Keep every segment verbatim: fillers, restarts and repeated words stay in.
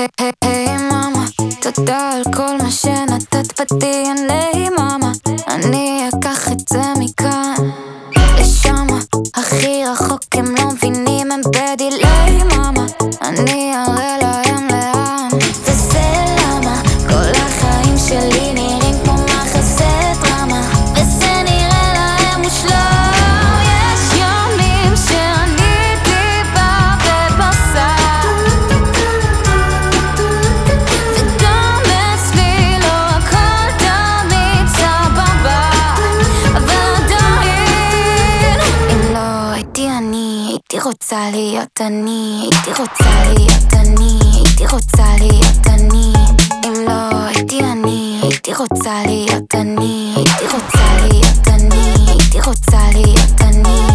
היי מאמה, תודה על כל מה שנתת ב-די.אן.איי מאמה. אני אקח את זה מכאן לשמה, הכי רחוק הם לא מבינים, הם בדיליי מאמה. אני אראה להם לאן, וזה למה כל החיים שלי נראים כמו מחזה דרמה, וזה נראה להם מושלם. יש ימים שאני טיפה בבשר, וגם אצלי לא הכל תמיד סבבה, אבל עדיין אם לא הייתי אני, הייתי רוצה להיות אני, הייתי רוצה להיות אני, הייתי רוצה להיות אני. אם לא הייתי אני, הייתי רוצה להיות אני, הייתי רוצה להיות אני, הייתי רוצה להיות אני.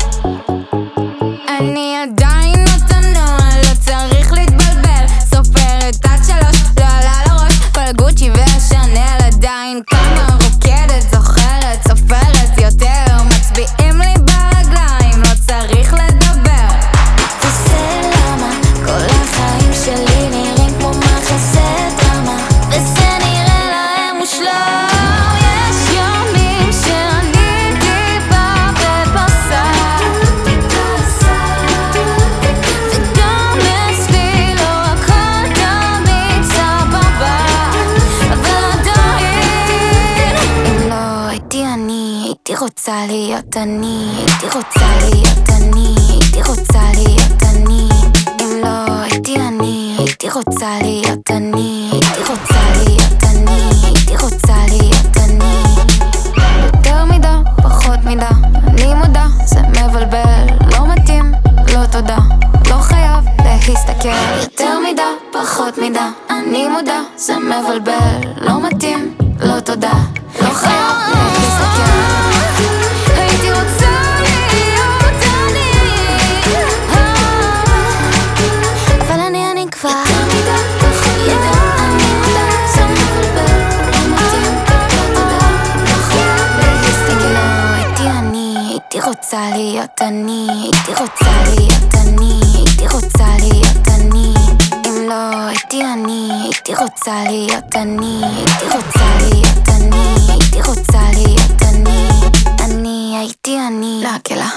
אני עדיין אותנו, לא צריך להתבלבל, סופרת עד שלוש, לא עלה לראש כל גוצ'י והשנל. עדיין כמה רוקדת, זוכרת, סופרת יותר, מצביעים לי ברגליים, לא צריך לדבר. וזה למה כל החיים שלי נראים כמו מחזה דרמה, וזה נראה להם מושלם. יש ימים שאני טיפה בבשר, וגם אצלי לא הכל תמיד סבבה, אבל עדיין אם לא הייתי אני, הייתי רוצה להיות אני, הייתי רוצה להיות אני, הייתי רוצה להיות אני. אם לא הייתי אני, הייתי רוצה להיות אני, הייתי רוצה להיות אני, הייתי רוצה להיות אני. יותר מידה, פחות מידה, אני מודה, זה מבלבל, לא מתאים, לא תודה, לא חייב להסתכל. יותר מידה, פחות מידה, אני מודה, זה מבלבל, לא מתאים, לא תודה, לא חייב להסתכל. הייתי רוצה להיות אני, אבל אני אני כבר. יותר מידה, פחות מידה, אני מודה, זה מבלבל, לא מתאים, לא תודה, לא חייב להסתכל. לא הייתי אני, הייתי רוצה להיות אני, הייתי רוצה להיות אני, הייתי רוצה להיות אני. אם לא הייתי אני, הייתי רוצה להיות אני, הייתי רוצה להיות אני, הייתי רוצה להיות אני. אני הייתי אני, לא,